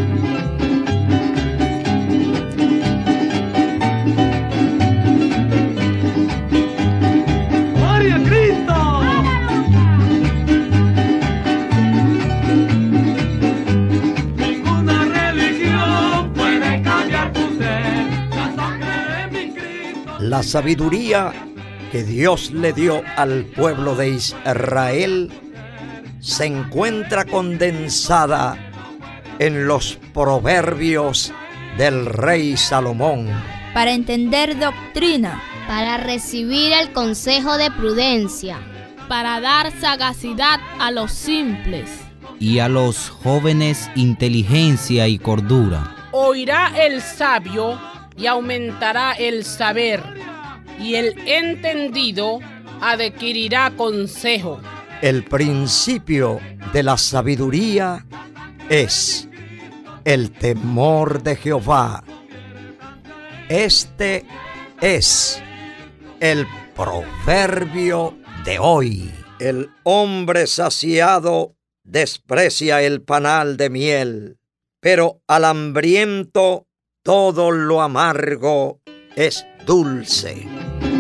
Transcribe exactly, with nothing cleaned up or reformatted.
La sabiduría que Dios le dio al pueblo de Israel se encuentra condensada en los proverbios del rey Salomón. Para entender doctrina, para recibir el consejo de prudencia, para dar sagacidad a los simples, y a los jóvenes inteligencia y cordura. Oirá el sabio y aumentará el saber, y el entendido adquirirá consejo. El principio de la sabiduría es el temor de Jehová. Este es el proverbio de hoy. El hombre saciado desprecia el panal de miel, pero al hambriento todo lo amargo es dulce.